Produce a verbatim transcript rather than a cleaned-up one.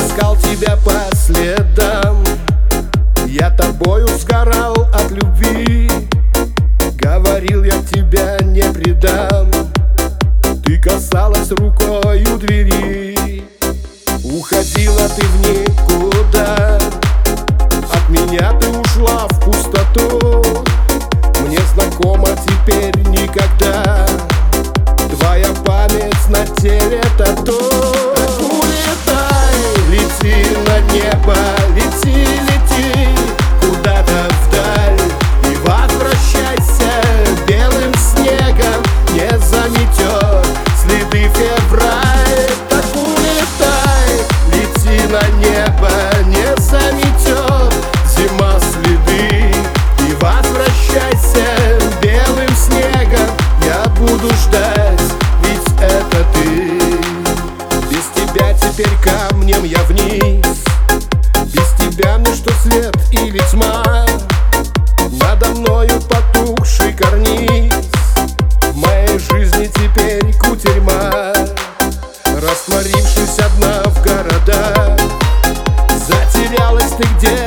искал тебя по следам, я тобою сгорал от любви. Говорил, я тебя не предам, ты касалась рукою двери. Уходила ты в никуда, от меня ты ушла в пустоту. Мне знакомо теперь никогда твоя память на теле тату. Улетай, лети на небо, лети, лети куда-то вдаль и возвращайся, белым снегом не заметет следы февраль. Так улетай, лети на небо, не заметет зима следы, и возвращайся, белым снегом я буду ждать, ведь это ты. Без тебя теперь камнем я вниз, без тебя мне что свет или тьма. Надо мною потухший карниз, в моей жизни теперь кутерьма. Растворившись одна в городах, затерялась ты где